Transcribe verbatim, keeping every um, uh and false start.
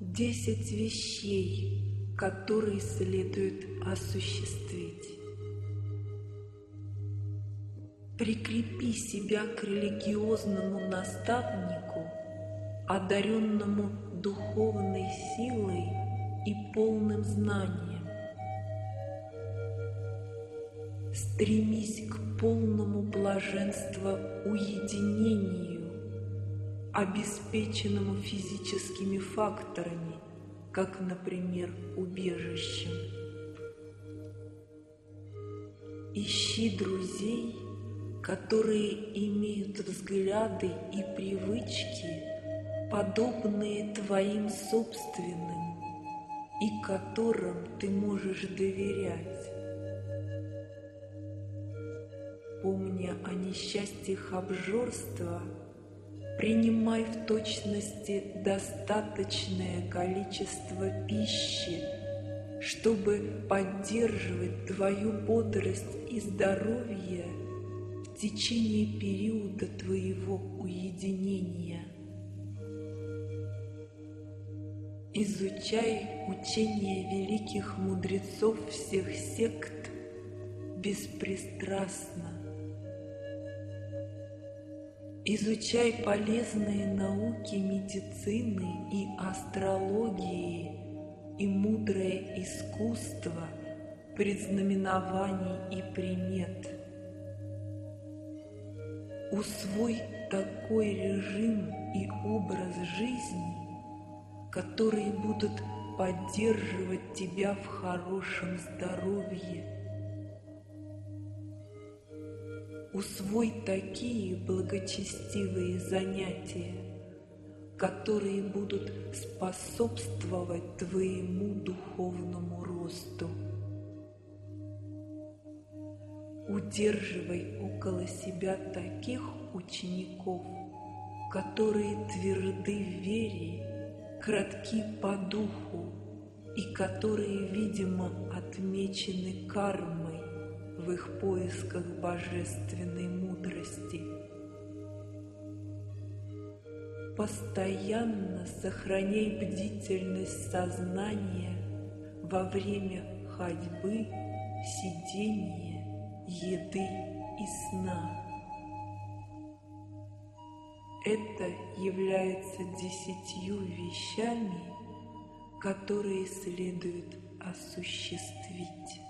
Десять вещей, которые следует осуществить. Прикрепи себя к религиозному наставнику, одаренному духовной силой и полным знанием. Стремись к полному блаженству уединению, обеспеченному физическими факторами, как, например, убежищем. Ищи друзей, которые имеют взгляды и привычки, подобные твоим собственным, и которым ты можешь доверять. Помня о несчастьях обжорства, принимай в точности достаточное количество пищи, чтобы поддерживать твою бодрость и здоровье в течение периода твоего уединения. Изучай учения великих мудрецов всех сект беспристрастно. Изучай полезные науки медицины и астрологии и мудрое искусство предзнаменований и примет. Усвой такой режим и образ жизни, которые будут поддерживать тебя в хорошем здоровье. Усвой такие благочестивые занятия, которые будут способствовать твоему духовному росту. Удерживай около себя таких учеников, которые тверды в вере, кратки по духу и которые, видимо, отмечены кармой в их поисках божественной мудрости. Постоянно сохраняй бдительность сознания во время ходьбы, сидения, еды и сна. Это является десятью вещами, которые следует осуществить.